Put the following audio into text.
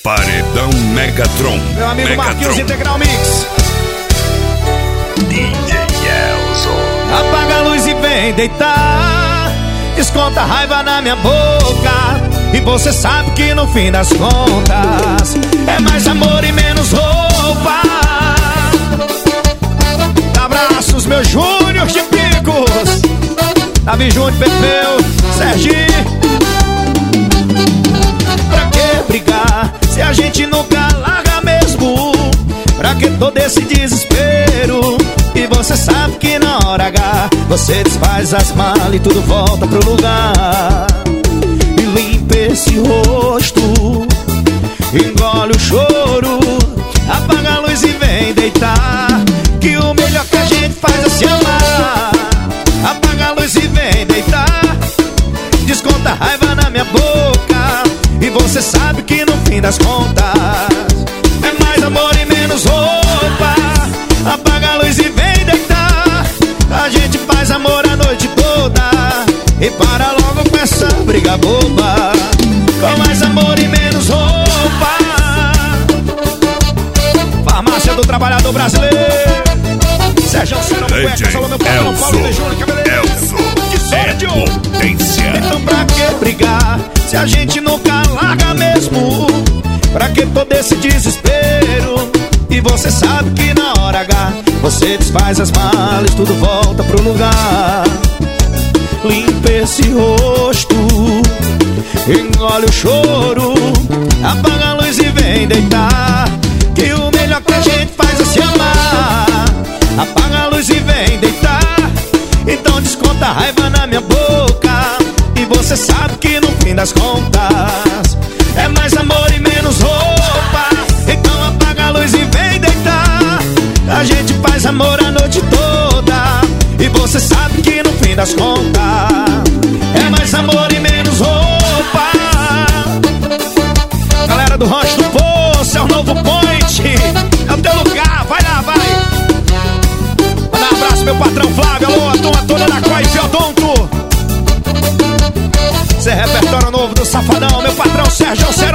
Paredão Megatron. Meu amigo Marquinhos Integral Mix. DJ Elzo. Apaga a luz e vem deitar. Desconta a raiva na minha boca. E você sabe que no fim das contas é mais amor e menos roupa. Abraços, meu Júnior de Picos. Davi Júnior, Pepeu, Serginho. Pra que brigar se a gente nunca larga mesmo? Pra que todo esse desespero? E você sabe que na hora H você desfaz as malas e tudo volta pro lugar. E limpa esse rosto, engole o choro, apaga a luz e vem deitar. Que o melhor que a gente faz é se amar. Apaga a luz e vem deitar. Desconta a raiva na minha boca. E você sabe que no fim das contas é mais amor e menos roupa. Apaga a luz e vem deitar. A gente faz amor a noite toda. E para logo com essa briga boba. Com mais amor e menos roupa. Farmácia do Trabalhador Brasileiro. Sérgio Ciro, Elzo é potência. Então pra que brigar se a gente nunca larga mesmo? Pra que todo esse desespero? E você sabe que na hora H você desfaz as malas e tudo volta pro lugar. Limpa esse rosto, engole o choro, apaga a luz e vem deitar. Que o melhor que a gente faz é se amar. Apaga a luz e vem deitar. Então desconta a raiva na minha boca. E você sabe que no fim das contas é mais amor e menos roupa. Então apaga a luz e vem deitar. A gente faz amor a noite toda. E você sabe que no fim das contas é mais amor e menos roupa. Galera do Rancho do Poço, é o novo point. É o teu lugar, vai lá, vai. Manda um abraço, meu patrão Flávio. Alô, a turma toda da Coa e Fiodonto. Esse é repertório novo do Safadão. Meu patrão Sérgio Ciro.